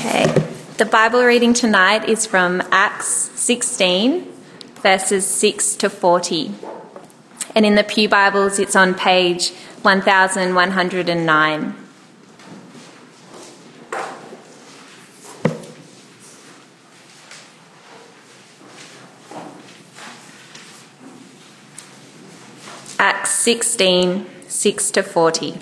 Okay, the Bible reading tonight is from Acts 16, verses 6 to 40. And in the Pew Bibles, it's on page 1109. Acts 16, 6 to 40.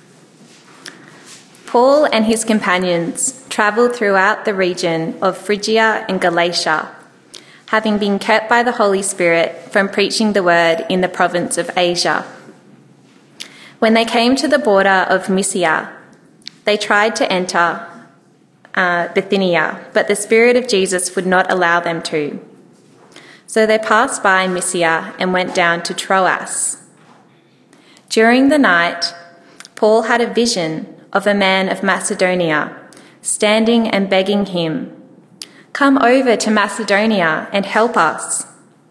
Paul and his companions travelled throughout the region of Phrygia and Galatia, having been kept by the Holy Spirit from preaching the word in the province of Asia. When they came to the border of Mysia, they tried to enter Bithynia, but the Spirit of Jesus would not allow them to. So they passed by Mysia and went down to Troas. During the night, Paul had a vision of a man of Macedonia, standing and begging him, "Come over to Macedonia and help us."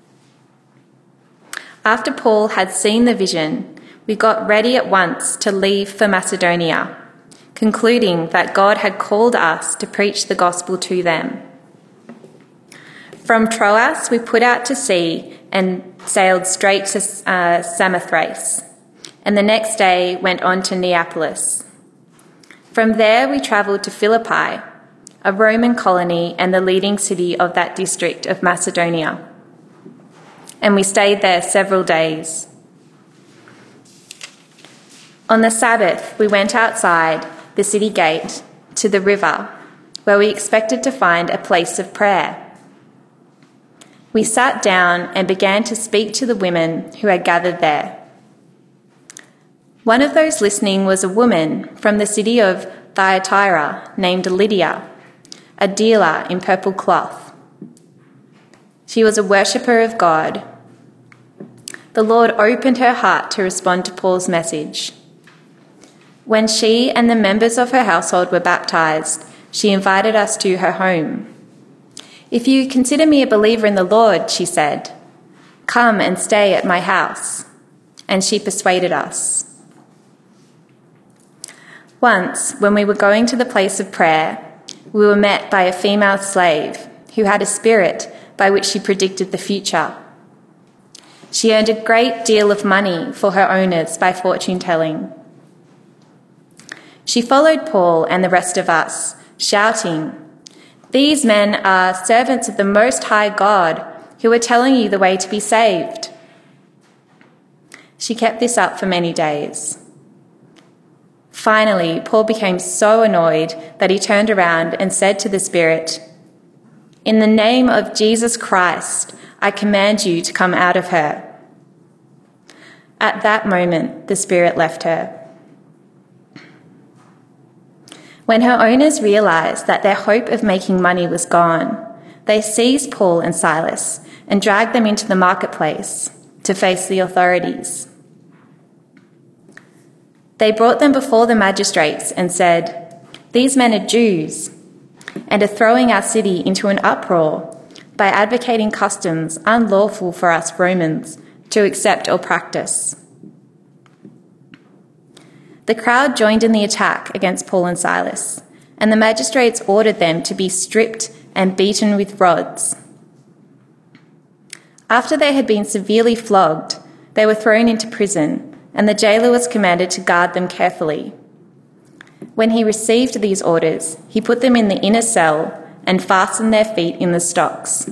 After Paul had seen the vision, we got ready at once to leave for Macedonia, concluding that God had called us to preach the gospel to them. From Troas, we put out to sea and sailed straight to Samothrace, and the next day went on to Neapolis. From there, we travelled to Philippi, a Roman colony and the leading city of that district of Macedonia, and we stayed there several days. On the Sabbath, we went outside the city gate to the river, where we expected to find a place of prayer. We sat down and began to speak to the women who had gathered there. One of those listening was a woman from the city of Thyatira named Lydia, a dealer in purple cloth. She was a worshipper of God. The Lord opened her heart to respond to Paul's message. When she and the members of her household were baptized, she invited us to her home. "If you consider me a believer in the Lord," she said, "come and stay at my house." And she persuaded us. Once, when we were going to the place of prayer, we were met by a female slave who had a spirit by which she predicted the future. She earned a great deal of money for her owners by fortune-telling. She followed Paul and the rest of us, shouting, "These men are servants of the Most High God who are telling you the way to be saved." She kept this up for many days. Finally, Paul became so annoyed that he turned around and said to the Spirit, "In the name of Jesus Christ, I command you to come out of her." At that moment, the Spirit left her. When her owners realized that their hope of making money was gone, they seized Paul and Silas and dragged them into the marketplace to face the authorities. They brought them before the magistrates and said, "These men are Jews and are throwing our city into an uproar by advocating customs unlawful for us Romans to accept or practice." The crowd joined in the attack against Paul and Silas, and the magistrates ordered them to be stripped and beaten with rods. After they had been severely flogged, they were thrown into prison, and the jailer was commanded to guard them carefully. When he received these orders, he put them in the inner cell and fastened their feet in the stocks.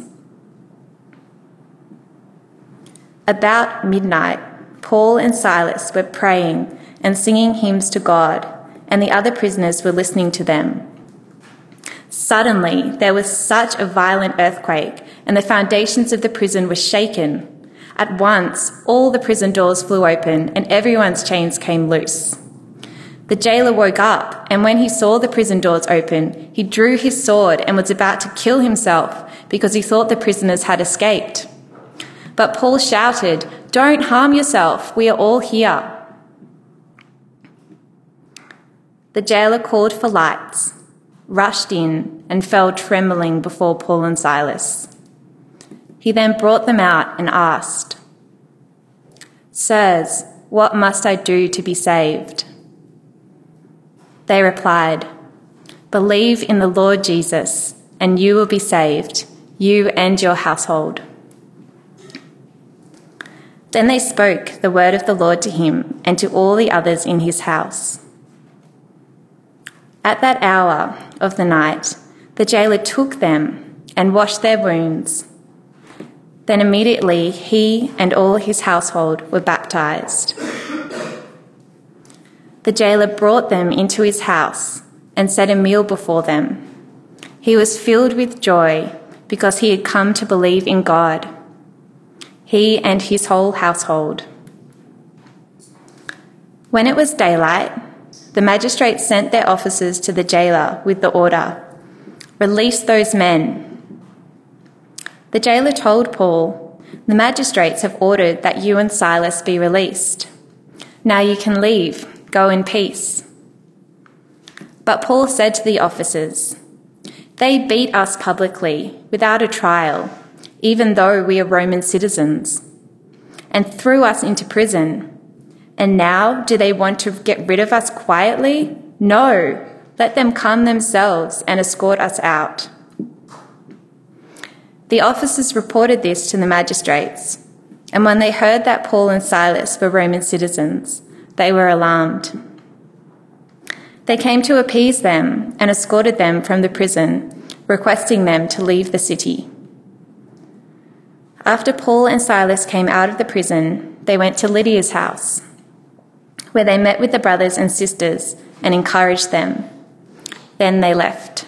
About midnight, Paul and Silas were praying and singing hymns to God, and the other prisoners were listening to them. Suddenly, there was such a violent earthquake, and the foundations of the prison were shaken. At once, all the prison doors flew open and everyone's chains came loose. The jailer woke up, and when he saw the prison doors open, he drew his sword and was about to kill himself because he thought the prisoners had escaped. But Paul shouted, "Don't harm yourself, we are all here." The jailer called for lights, rushed in, and fell trembling before Paul and Silas. He then brought them out and asked, "Sirs, what must I do to be saved?" They replied, Believe in the Lord Jesus, and you will be saved, you and your household." Then they spoke the word of the Lord to him and to all the others in his house. At that hour of the night, the jailer took them and washed their wounds. Then immediately he and all his household were baptized. The jailer brought them into his house and set a meal before them. He was filled with joy because he had come to believe in God, he and his whole household. When it was daylight, the magistrates sent their officers to the jailer with the order, "Release those men." The jailer told Paul, "The magistrates have ordered that you and Silas be released. Now you can leave. Go in peace." But Paul said to the officers, "They beat us publicly, without a trial, even though we are Roman citizens, and threw us into prison. And now do they want to get rid of us quietly? No, let them come themselves and escort us out." The officers reported this to the magistrates, and when they heard that Paul and Silas were Roman citizens, they were alarmed. They came to appease them and escorted them from the prison, requesting them to leave the city. After Paul and Silas came out of the prison, they went to Lydia's house, where they met with the brothers and sisters and encouraged them. Then they left.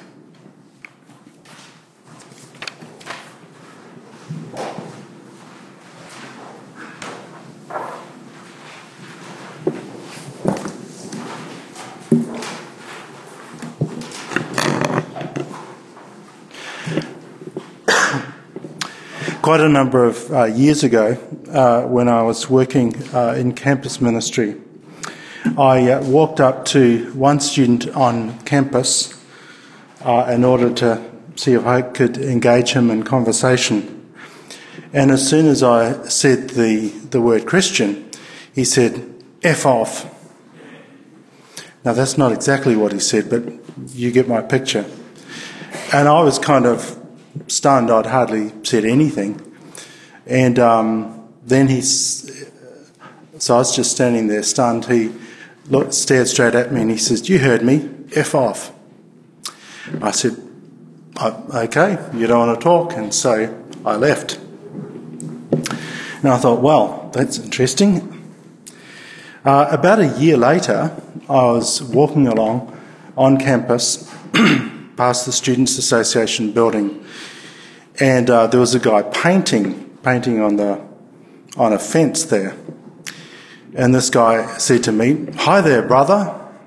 Quite a number of years ago, when I was working in campus ministry, I walked up to one student on campus in order to see if I could engage him in conversation. And as soon as I said the word Christian, he said, "F off." Now that's not exactly what he said, but you get my picture. And I was kind of stunned. I'd hardly said anything. And then so I was just standing there stunned. He stared straight at me and he says, "You heard me, F off." I said, "Okay, you don't want to talk." And so I left. And I thought, well, that's interesting. About a year later, I was walking along on campus past the Students' Association building, and there was a guy painting on a fence there. And this guy said to me, "Hi there, brother."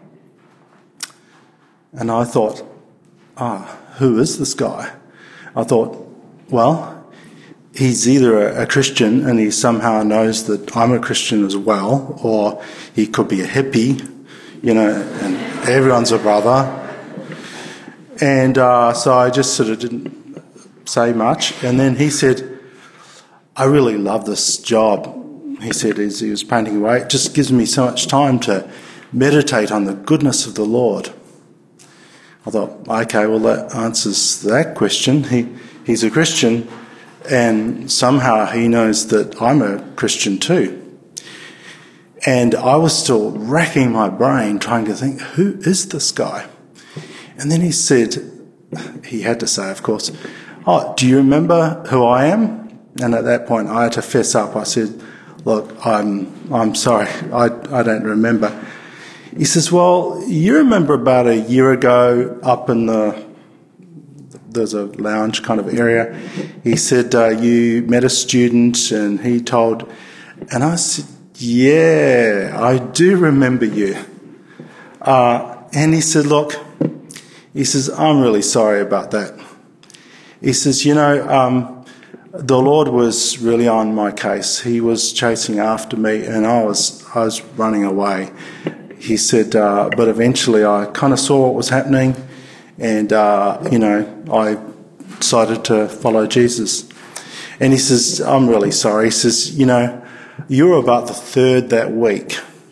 And I thought, who is this guy? I thought, well, he's either a Christian and he somehow knows that I'm a Christian as well, or he could be a hippie, and everyone's a brother. And so I just sort of didn't say much. And then he said, "I really love this job." He said as he was painting away, "It just gives me so much time to meditate on the goodness of the Lord." I thought, okay, well that answers that question. He's a Christian and somehow he knows that I'm a Christian too. And I was still racking my brain trying to think, who is this guy? And then he said, he had to say, of course, "Oh, do you remember who I am?" And at that point I had to fess up. I said, "Look, I'm sorry, I don't remember." He says, "Well, you remember about a year ago up in there's a lounge kind of area." He said, "You met a student and he told..." And I said, "Yeah, I do remember you." And he said, "Look," he says, "I'm really sorry about that." He says, the Lord was really on my case. He was chasing after me and I was running away. He said, but eventually I kind of saw what was happening and, I decided to follow Jesus. And he says, "I'm really sorry." He says, "You were about the third that week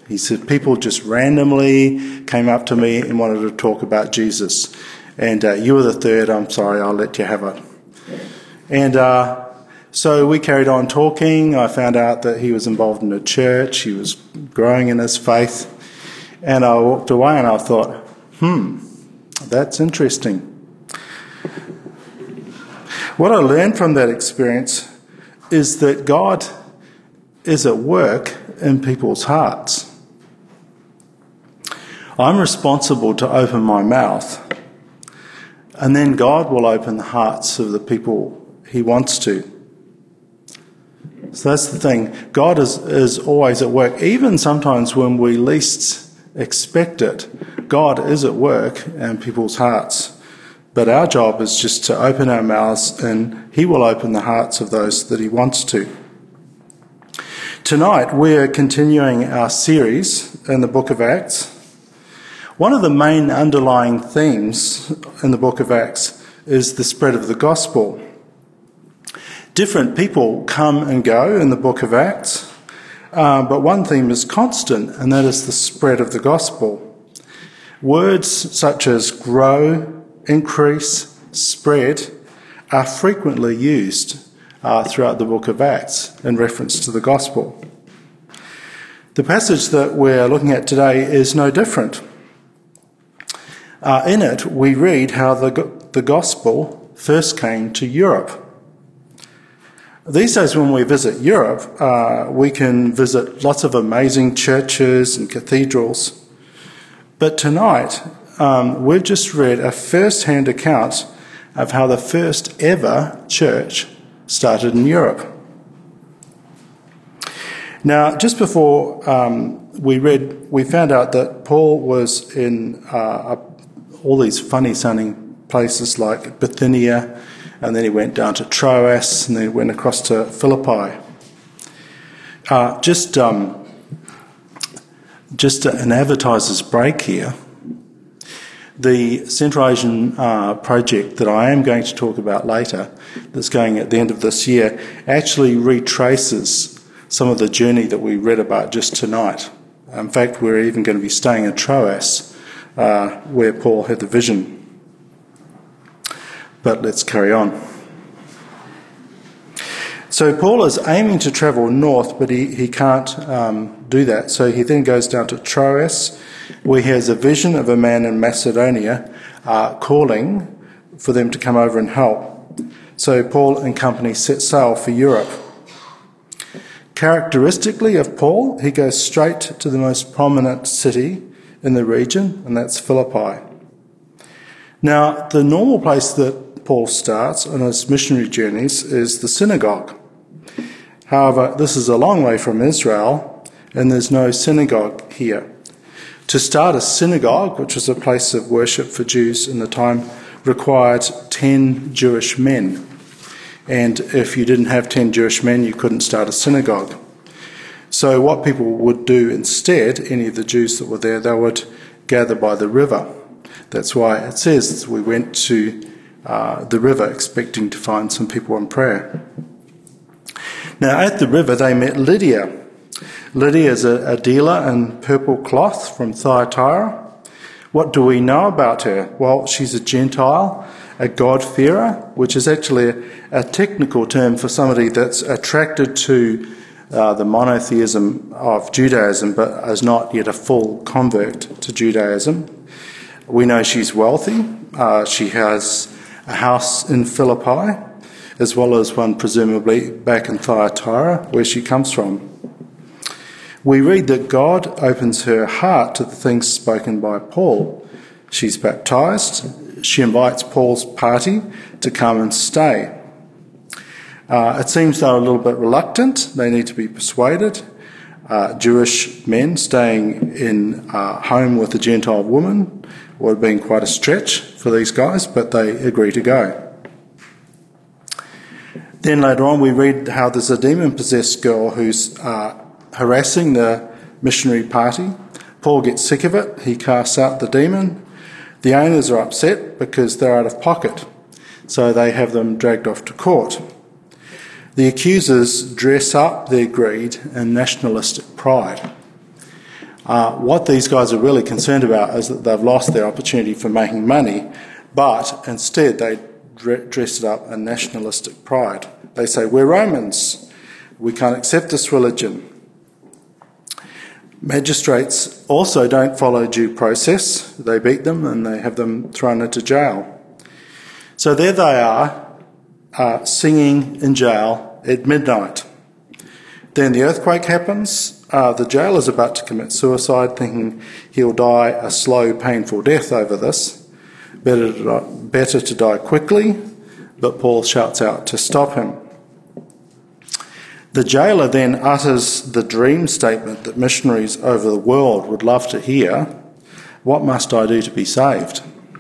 He said, people just randomly came up to me and wanted to talk about Jesus. And you were the third. I'm sorry, I'll let you have it. And so we carried on talking. I found out that he was involved in a church. He was growing in his faith. And I walked away and I thought, that's interesting. What I learned from that experience is that God is at work in people's hearts. I'm responsible to open my mouth, and then God will open the hearts of the people he wants to. So that's the thing. God is always at work, even sometimes when we least expect it. God is at work in people's hearts. But our job is just to open our mouths, and he will open the hearts of those that he wants to. Tonight we're continuing our series in the book of Acts. One of the main underlying themes in the book of Acts is the spread of the gospel. Different people come and go in the book of Acts, but one theme is constant, and that is the spread of the gospel. Words such as grow, increase, spread are frequently used throughout the book of Acts in reference to the gospel. The passage that we're looking at today is no different. In it, we read how the gospel first came to Europe. These days when we visit Europe, we can visit lots of amazing churches and cathedrals. But tonight, we've just read a first-hand account of how the first ever church started in Europe. Now, just before we found out that Paul was in all these funny-sounding places like Bithynia, and then he went down to Troas, and then he went across to Philippi. Just an advertiser's break here. The Central Asian project that I am going to talk about later, that's going at the end of this year, actually retraces some of the journey that we read about just tonight. In fact, we're even going to be staying in Troas, where Paul had the vision. But let's carry on. So Paul is aiming to travel north, but he can't do that. So he then goes down to Troas, where he has a vision of a man in Macedonia calling for them to come over and help. So Paul and company set sail for Europe. Characteristically of Paul, he goes straight to the most prominent city in the region, and that's Philippi. Now, the normal place that Paul starts on his missionary journeys is the synagogue. However, this is a long way from Israel, and there's no synagogue here. To start a synagogue, which was a place of worship for Jews in the time, required 10 Jewish men. And if you didn't have 10 Jewish men, you couldn't start a synagogue. So what people would do instead, any of the Jews that were there, they would gather by the river. That's why it says we went to the river expecting to find some people in prayer. Now at the river they met Lydia. Lydia is a dealer in purple cloth from Thyatira. What do we know about her? Well, she's a Gentile, a God-fearer, which is actually a technical term for somebody that's attracted to the monotheism of Judaism, but is not yet a full convert to Judaism. We know she's wealthy. She has a house in Philippi, as well as one presumably back in Thyatira, where she comes from. We read that God opens her heart to the things spoken by Paul. She's baptised. She invites Paul's party to come and stay. It seems they're a little bit reluctant. They need to be persuaded. Jewish men staying in home with a Gentile woman would have been quite a stretch for these guys, but they agree to go. Then later on we read how there's a demon-possessed girl who's harassing the missionary party. Paul gets sick of it. He casts out the demon. The owners are upset because they're out of pocket, so they have them dragged off to court. The accusers dress up their greed in nationalistic pride. What these guys are really concerned about is that they've lost their opportunity for making money, but instead they dress it up in nationalistic pride. They say, we're Romans, we can't accept this religion. Magistrates also don't follow due process. They beat them and they have them thrown into jail. So there they are, singing in jail at midnight. Then the earthquake happens. The jailer is about to commit suicide, thinking he'll die a slow, painful death over this. Better to die quickly, but Paul shouts out to stop him. The jailer then utters the dream statement that missionaries over the world would love to hear. What must I do to be saved?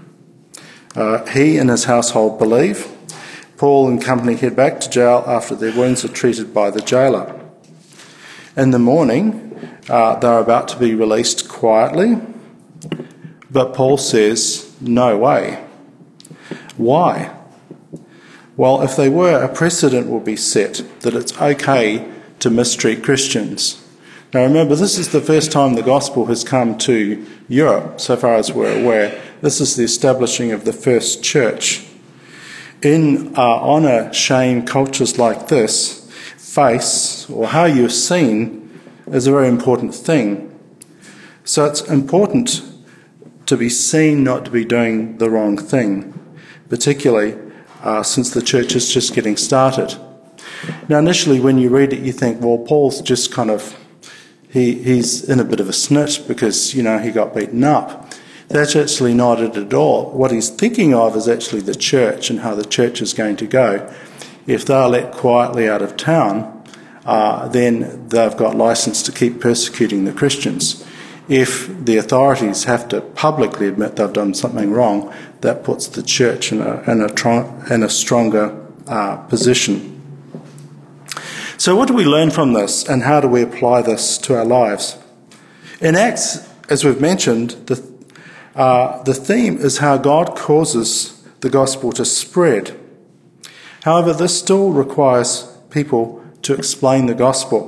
He and his household believe. Paul and company head back to jail after their wounds are treated by the jailer. In the morning, they're about to be released quietly, but Paul says, no way. Why? Well, if they were, a precedent will be set that it's okay to mistreat Christians. Now remember, this is the first time the gospel has come to Europe, so far as we're aware. This is the establishing of the first church. In honour, shame cultures like this, face, or how you're seen, is a very important thing. So it's important to be seen, not to be doing the wrong thing, particularly since the church is just getting started. Now, initially, when you read it, you think, well, Paul's just kind of, he's in a bit of a snit because, he got beaten up. That's actually not it at all. What he's thinking of is actually the church and how the church is going to go. If they're let quietly out of town, then they've got license to keep persecuting the Christians. If the authorities have to publicly admit they've done something wrong, that puts the church in a stronger position. So what do we learn from this, and how do we apply this to our lives? In Acts, as we've mentioned, the theme is how God causes the gospel to spread. However, this still requires people to explain the gospel.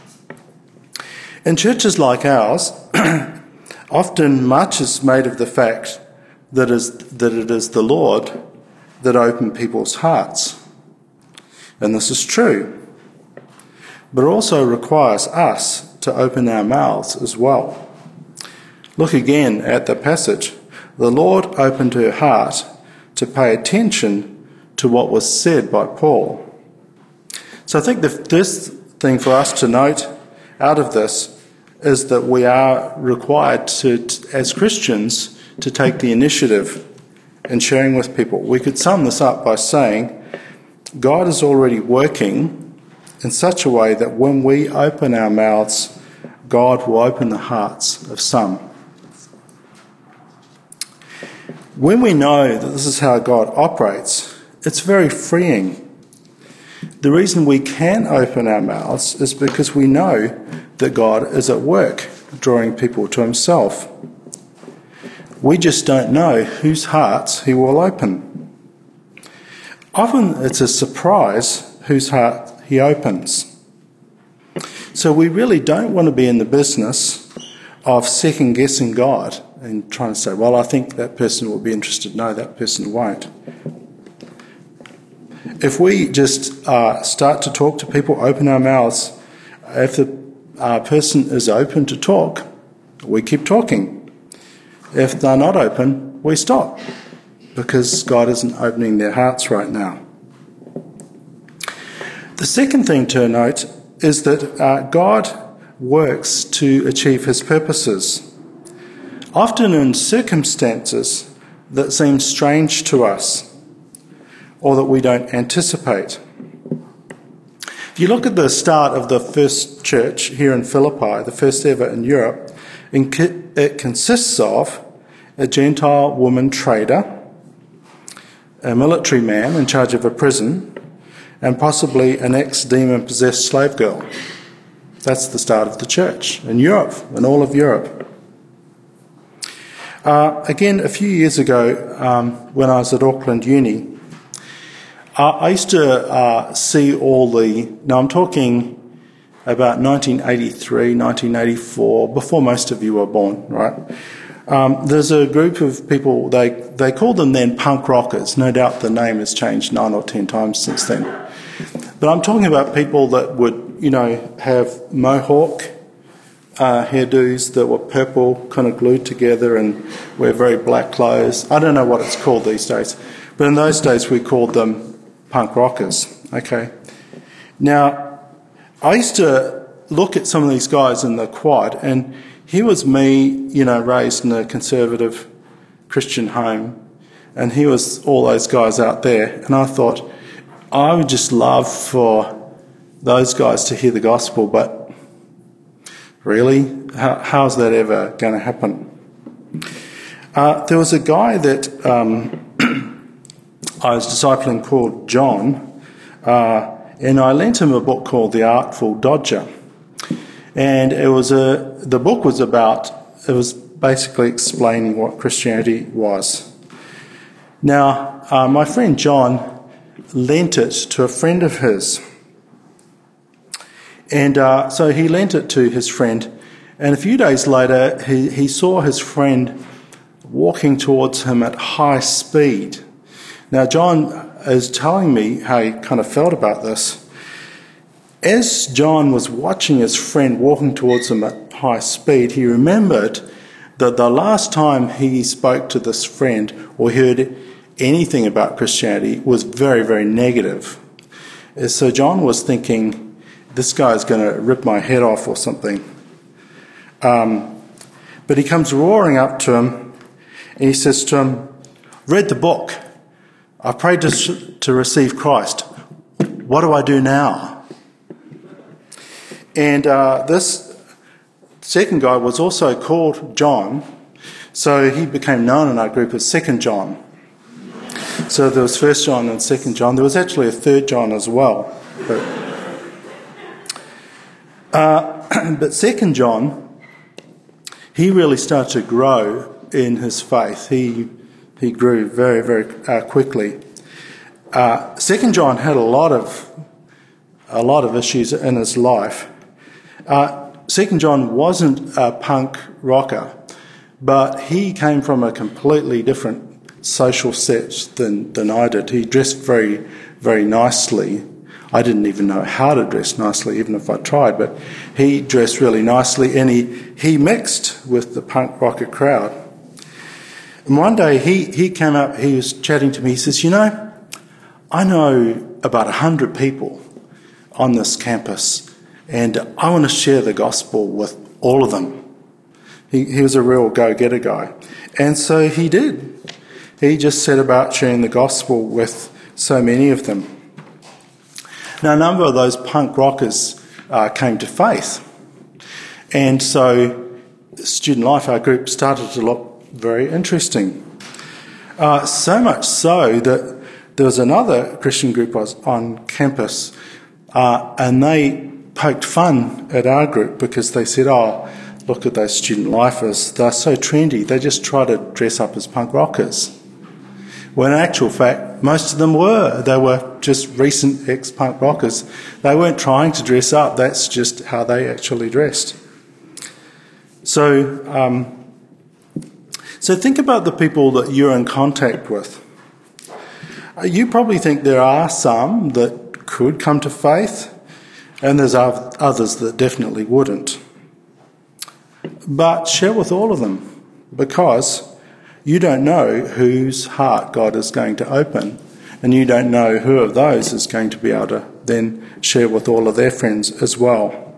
In churches like ours, often much is made of the fact that it is the Lord that opened people's hearts. And this is true. But it also requires us to open our mouths as well. Look again at the passage. The Lord opened her heart to pay attention to what was said by Paul. So I think the first thing for us to note out of this is that we are required to, as Christians, to take the initiative in sharing with people. We could sum this up by saying God is already working in such a way that when we open our mouths, God will open the hearts of some. When we know that this is how God operates, it's very freeing. The reason we can open our mouths is because we know that God is at work, drawing people to himself. We just don't know whose hearts he will open. Often it's a surprise whose heart he opens. So we really don't want to be in the business of second-guessing God and trying to say, well, I think that person will be interested. No, that person won't. If we just start to talk to people, open our mouths, if the person is open to talk, we keep talking. If they're not open, we stop, because God isn't opening their hearts right now. The second thing to note is that God works to achieve his purposes, often in circumstances that seem strange to us or that we don't anticipate. If you look at the start of the first church here in Philippi, the first ever in Europe, it consists of a Gentile woman trader, a military man in charge of a prison, and possibly an ex-demon-possessed slave girl. That's the start of the church in Europe, in all of Europe. Again, a few years ago, when I was at Auckland Uni, I used to see all the... Now I'm talking about 1983, 1984, before most of you were born, right? There's a group of people, they called them then punk rockers. No doubt the name has changed 9 or 10 times since then. But I'm talking about people that would, have mohawk hairdos that were purple, kind of glued together, and wear very black clothes. I don't know what it's called these days, but in those days we called them punk rockers. Okay. Now, I used to look at some of these guys in the quad, and here was me, raised in a conservative Christian home, and here was all those guys out there, and I thought, I would just love for those guys to hear the gospel, but really, how's that ever going to happen? There was a guy that I was discipling called John, and I lent him a book called The Artful Dodger. And the book was basically explaining what Christianity was. Now, my friend John lent it to a friend of his. And so he lent it to his friend. And a few days later, he saw his friend walking towards him at high speed. Now, John is telling me how he kind of felt about this. As John was watching his friend walking towards him at high speed, he remembered that the last time he spoke to this friend or heard anything about Christianity was very, very negative. So John was thinking, this guy's going to rip my head off or something. But he comes roaring up to him and he says to him, read the book. I prayed to receive Christ. What do I do now? And this second guy was also called John, so he became known in our group as Second John. So there was First John and Second John. There was actually a third John as well. But Second John, he really started to grow in his faith. He grew very, very quickly. Second John had a lot of issues in his life. Second John wasn't a punk rocker, but he came from a completely different social set than I did. He dressed very, very nicely. I didn't even know how to dress nicely, even if I tried, but he dressed really nicely, and he mixed with the punk rocker crowd. And one day he came up, he was chatting to me, he says, I know about 100 people on this campus, and I want to share the gospel with all of them. He was a real go-getter guy. And so he did. He just set about sharing the gospel with so many of them. Now, a number of those punk rockers came to faith. And so student life, our group, started to look very interesting. So much so that there was another Christian group on campus, and they poked fun at our group because they said, look at those student lifers, they're so trendy, they just try to dress up as punk rockers. When in actual fact, most of them they were just recent ex-punk rockers. They weren't trying to dress up, that's just how they actually dressed. So think about the people that you're in contact with. You probably think there are some that could come to faith, and there's others that definitely wouldn't. But share with all of them, because you don't know whose heart God is going to open, and you don't know who of those is going to be able to then share with all of their friends as well.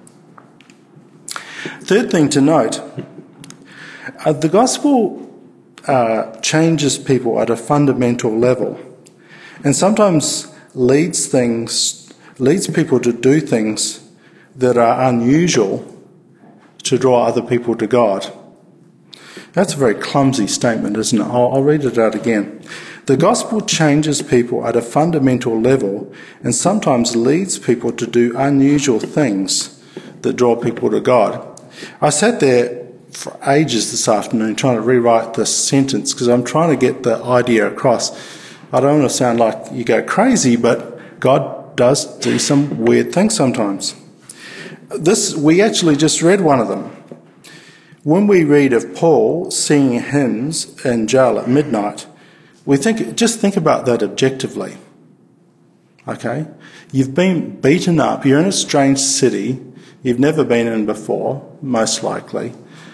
Third thing to note, the gospel changes people at a fundamental level, and sometimes leads people to do things that are unusual to draw other people to God. That's a very clumsy statement, isn't it? I'll read it out again. The gospel changes people at a fundamental level and sometimes leads people to do unusual things that draw people to God. I sat there for ages this afternoon trying to rewrite this sentence because I'm trying to get the idea across. I don't want to sound like you go crazy, but God does do some weird things sometimes. We actually just read one of them. When we read of Paul singing hymns in jail at midnight, just think about that objectively. Okay? You've been beaten up, you're in a strange city you've never been in before, most likely.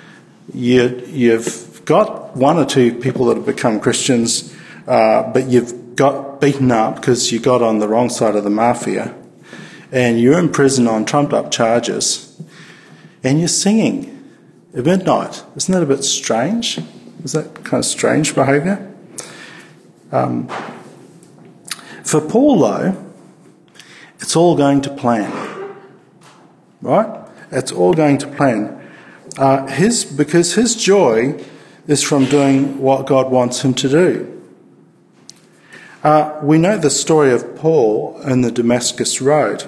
You've got one or two people that have become Christians, but you've got beaten up because you got on the wrong side of the mafia, and you're in prison on trumped-up charges, and you're singing at midnight. Isn't that a bit strange? Is that kind of strange behaviour? For Paul, though, it's all going to plan, right? It's all going to plan. Because his joy is from doing what God wants him to do. We know the story of Paul in the Damascus Road.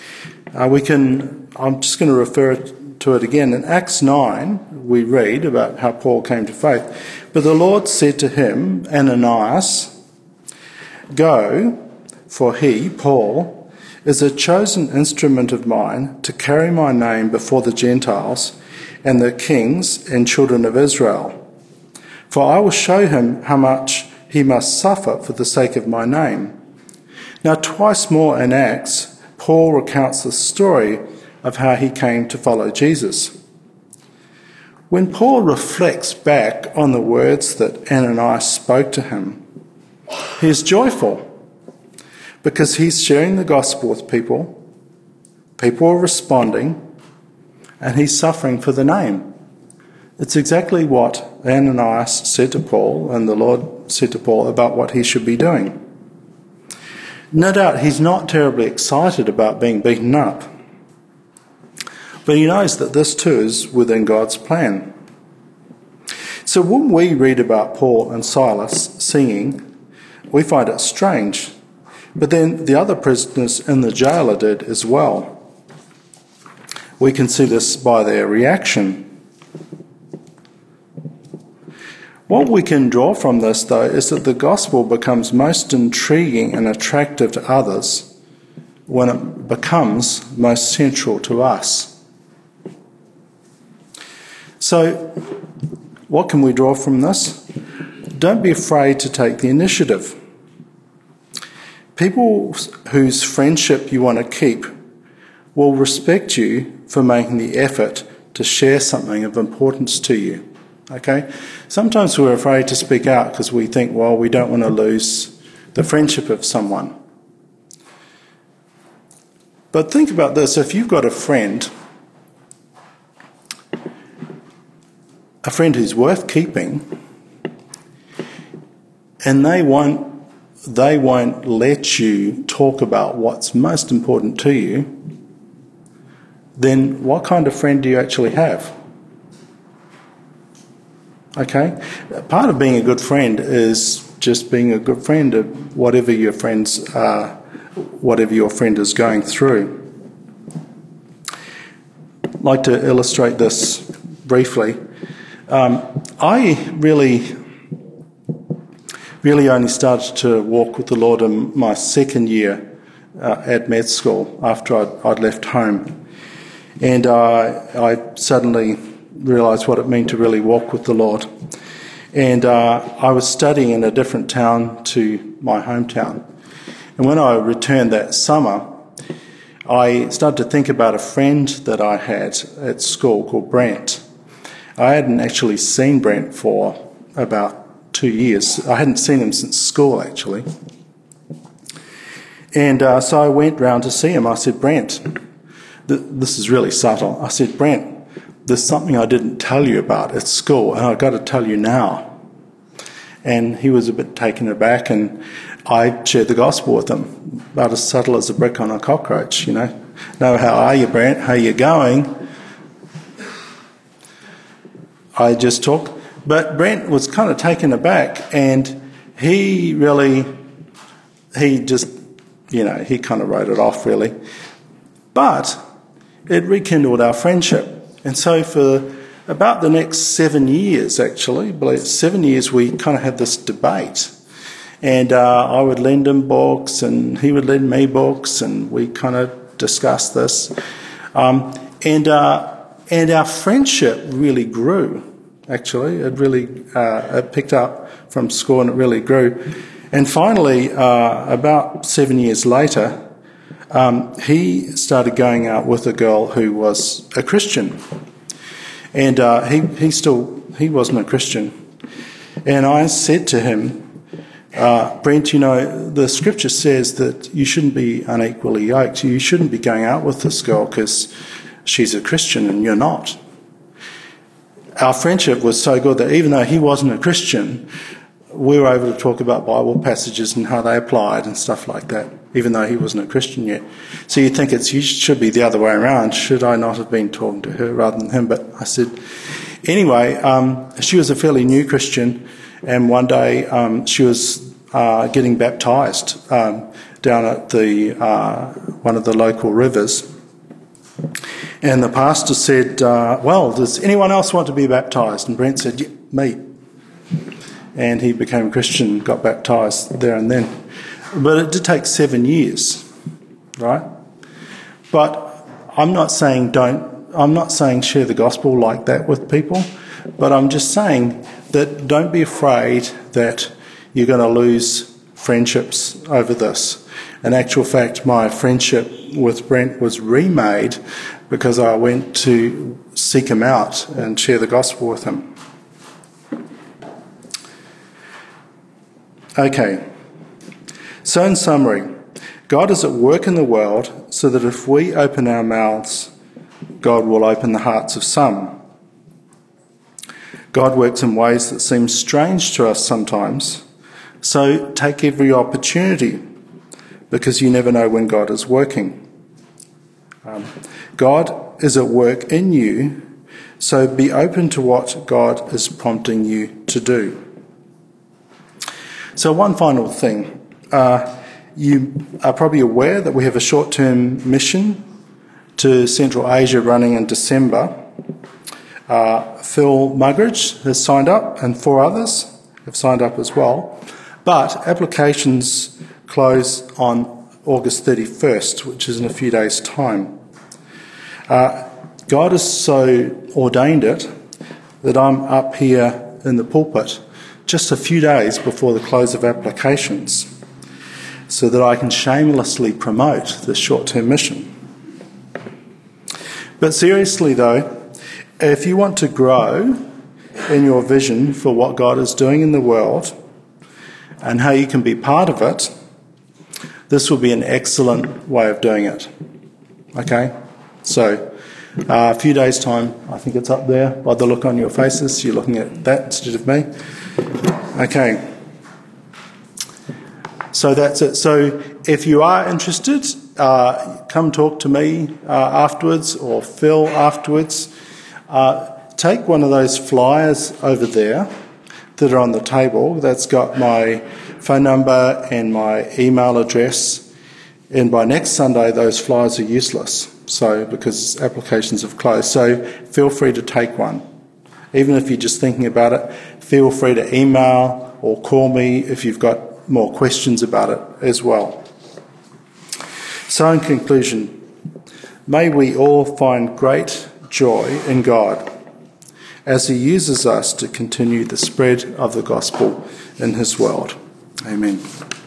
I'm just going to refer to it again. In Acts 9, we read about how Paul came to faith. But the Lord said to him, Ananias, go, for he, Paul, is a chosen instrument of mine to carry my name before the Gentiles and the kings and children of Israel. For I will show him how much he must suffer for the sake of my name. Now, twice more in Acts, Paul recounts the story of how he came to follow Jesus. When Paul reflects back on the words that Ananias spoke to him, he is joyful because he's sharing the gospel with people. People are responding, and he's suffering for the name. It's exactly what Ananias said to Paul, and the Lord said to Paul about what he should be doing. No doubt he's not terribly excited about being beaten up, but he knows that this too is within God's plan. So when we read about Paul and Silas singing, we find it strange, but then the other prisoners in the jailer did as well. We can see this by their reaction. What we can draw from this, though, is that the gospel becomes most intriguing and attractive to others when it becomes most central to us. So, what can we draw from this? Don't be afraid to take the initiative. People whose friendship you want to keep will respect you for making the effort to share something of importance to you. Okay? Sometimes we're afraid to speak out because we think, well, we don't want to lose the friendship of someone. But think about this. If you've got a friend who's worth keeping, and they won't let you talk about what's most important to you, then what kind of friend do you actually have? Okay? Part of being a good friend is just being a good friend of whatever your friend is going through. I'd like to illustrate this briefly. I really only started to walk with the Lord in my second year at med school after I'd left home. And I suddenly realised what it meant to really walk with the Lord. And I was studying in a different town to my hometown. And when I returned that summer, I started to think about a friend that I had at school called Brent. I hadn't actually seen Brent for about 2 years. I hadn't seen him since school, actually. And so I went round to see him. I said, Brent, this is really subtle. I said, Brent, there's something I didn't tell you about at school, and I've got to tell you now. And he was a bit taken aback, and I shared the gospel with him, about as subtle as a brick on a cockroach, you know. No, how are you, Brent? How you going? I just talked. But Brent was kind of taken aback, and he just, he kind of wrote it off, really. But it rekindled our friendship. And so for about the next 7 years, actually, 7 years, we kind of had this debate. And I would lend him books, and he would lend me books, and we kind of discussed this. And our friendship really grew, actually. It picked up from school and it really grew. And finally, about 7 years later, he started going out with a girl who was a Christian. And he wasn't a Christian. And I said to him, Brent, the scripture says that you shouldn't be unequally yoked. You shouldn't be going out with this girl because she's a Christian and you're not. Our friendship was so good that even though he wasn't a Christian, we were able to talk about Bible passages and how they applied and stuff like that, even though he wasn't a Christian yet. So you think it should be the other way around. Should I not have been talking to her rather than him? But I said, anyway, she was a fairly new Christian, and one day she was getting baptised down at one of the local rivers. And the pastor said, well, does anyone else want to be baptised? And Brent said, yeah, me. And he became a Christian, got baptised there and then. But it did take 7 years, right? But I'm not saying share the gospel like that with people, but I'm just saying that don't be afraid that you're going to lose friendships over this. In actual fact, my friendship with Brent was remade because I went to seek him out and share the gospel with him. Okay, so in summary, God is at work in the world so that if we open our mouths, God will open the hearts of some. God works in ways that seem strange to us sometimes, so take every opportunity because you never know when God is working. God is at work in you, so be open to what God is prompting you to do. So one final thing. You are probably aware that we have a short-term mission to Central Asia running in December. Phil Muggeridge has signed up and 4 others have signed up as well. But applications close on August 31st, which is in a few days' time. God has so ordained it that I'm up here in the pulpit just a few days before the close of applications so that I can shamelessly promote this short-term mission. But seriously though, if you want to grow in your vision for what God is doing in the world and how you can be part of it, this will be an excellent way of doing it. Okay? So, a few days' time, I think it's up there by the look on your faces. You're looking at that instead of me. Okay. So that's it. So if you are interested, come talk to me afterwards or Phil afterwards. Take one of those flyers over there that are on the table. That's got my phone number and my email address. And by next Sunday, those flyers are useless. So because applications have closed. So feel free to take one. Even if you're just thinking about it, feel free to email or call me if you've got more questions about it as well. So in conclusion, may we all find great joy in God as He uses us to continue the spread of the gospel in His world. Amen.